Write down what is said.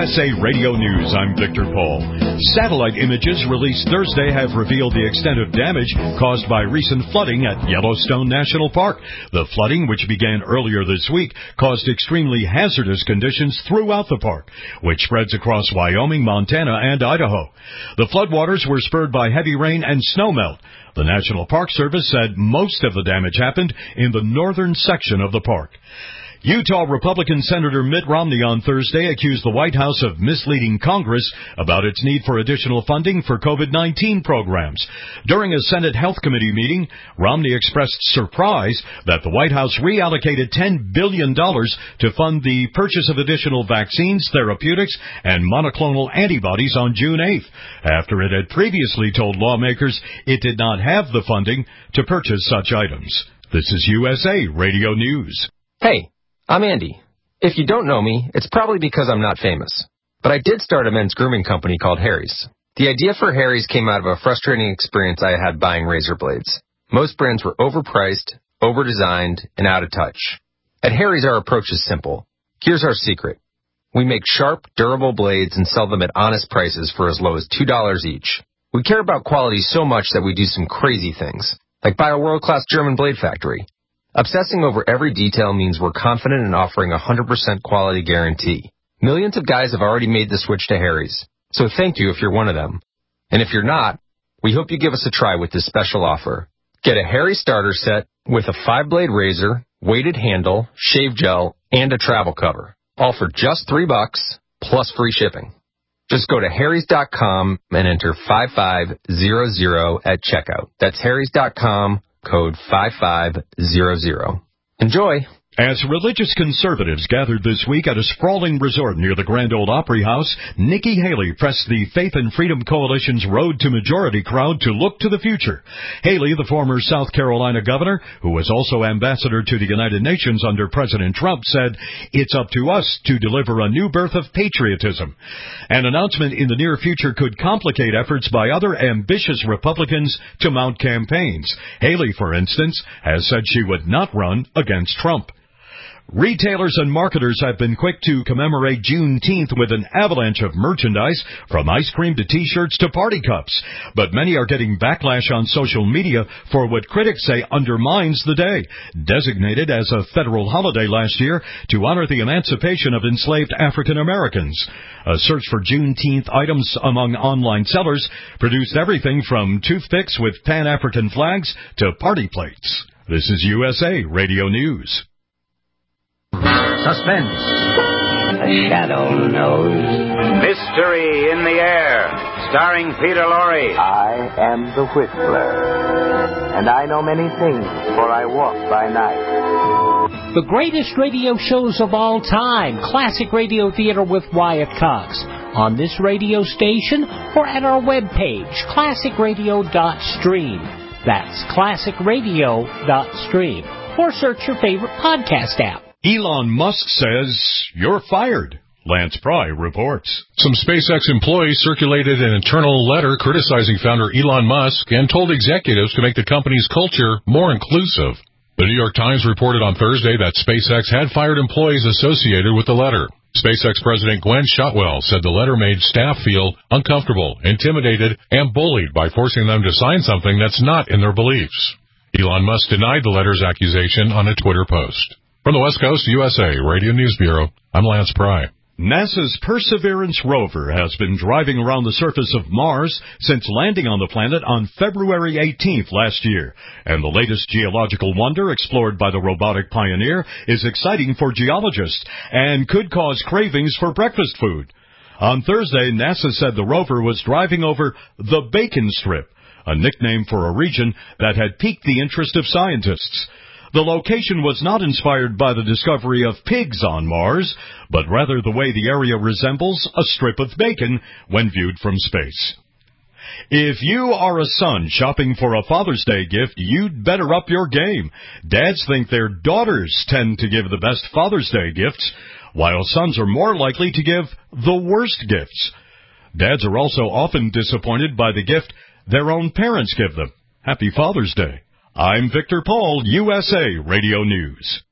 USA Radio News, I'm Victor Paul. Satellite images released Thursday have revealed the extent of damage caused by recent flooding at Yellowstone National Park. The flooding, which began earlier this week, caused extremely hazardous conditions throughout the park, which spreads across Wyoming, Montana, and Idaho. The floodwaters were spurred by heavy rain and snowmelt. The National Park Service said most of the damage happened in the northern section of the park. Utah Republican Senator Mitt Romney on Thursday accused the White House of misleading Congress about its need for additional funding for COVID-19 programs. During a Senate Health Committee meeting, Romney expressed surprise that the White House reallocated $10 billion to fund the purchase of additional vaccines, therapeutics, and monoclonal antibodies on June 8th, after it had previously told lawmakers it did not have the funding to purchase such items. This is USA Radio News. Hey. I'm Andy. If you don't know me, it's probably because I'm not famous. But I did start a men's grooming company called Harry's. The idea for Harry's came out of a frustrating experience I had buying razor blades. Most brands were overpriced, overdesigned, and out of touch. At Harry's, our approach is simple. Here's our secret. We make sharp, durable blades and sell them at honest prices for as low as $2 each. We care about quality so much that we do some crazy things, like buy a world-class German blade factory. Obsessing over every detail means we're confident in offering a 100% quality guarantee. Millions of guys have already made the switch to Harry's, so thank you if you're one of them. And if you're not, we hope you give us a try with this special offer. Get a Harry starter set with a 5-blade razor, weighted handle, shave gel, and a travel cover. All for just $3 plus free shipping. Just go to harrys.com and enter 5500 at checkout. That's harrys.com. Code 5500. Enjoy! As religious conservatives gathered this week at a sprawling resort near the Grand Ole Opry House, Nikki Haley pressed the Faith and Freedom Coalition's Road to Majority crowd to look to the future. Haley, the former South Carolina governor, who was also ambassador to the United Nations under President Trump, said, "It's up to us to deliver a new birth of patriotism." An announcement in the near future could complicate efforts by other ambitious Republicans to mount campaigns. Haley, for instance, has said she would not run against Trump. Retailers and marketers have been quick to commemorate Juneteenth with an avalanche of merchandise, from ice cream to T-shirts to party cups. But many are getting backlash on social media for what critics say undermines the day. Designated as a federal holiday last year to honor the emancipation of enslaved African Americans. A search for Juneteenth items among online sellers produced everything from toothpicks with Pan-African flags to party plates. This is USA Radio News. Suspense. A shadow knows. Mystery in the air. Starring Peter Lorre. I am the Whistler. And I know many things, for I walk by night. The greatest radio shows of all time. Classic Radio Theater with Wyatt Cox. On this radio station or at our webpage, classicradio.stream. That's classicradio.stream. Or search your favorite podcast app. Elon Musk says, "You're fired." Lance Pry reports. Some SpaceX employees circulated an internal letter criticizing founder Elon Musk and told executives to make the company's culture more inclusive. The New York Times reported on Thursday that SpaceX had fired employees associated with the letter. SpaceX President Gwen Shotwell said the letter made staff feel uncomfortable, intimidated, and bullied by forcing them to sign something that's not in their beliefs. Elon Musk denied the letter's accusation on a Twitter post. From the West Coast, USA Radio News Bureau, I'm Lance Pry. NASA's Perseverance rover has been driving around the surface of Mars since landing on the planet on February 18th last year. And the latest geological wonder explored by the robotic pioneer is exciting for geologists and could cause cravings for breakfast food. On Thursday, NASA said the rover was driving over the Bacon Strip, a nickname for a region that had piqued the interest of scientists. The location was not inspired by the discovery of pigs on Mars, but rather the way the area resembles a strip of bacon when viewed from space. If you are a son shopping for a Father's Day gift, you'd better up your game. Dads think their daughters tend to give the best Father's Day gifts, while sons are more likely to give the worst gifts. Dads are also often disappointed by the gift their own parents give them. Happy Father's Day. I'm Victor Paul, USA Radio News.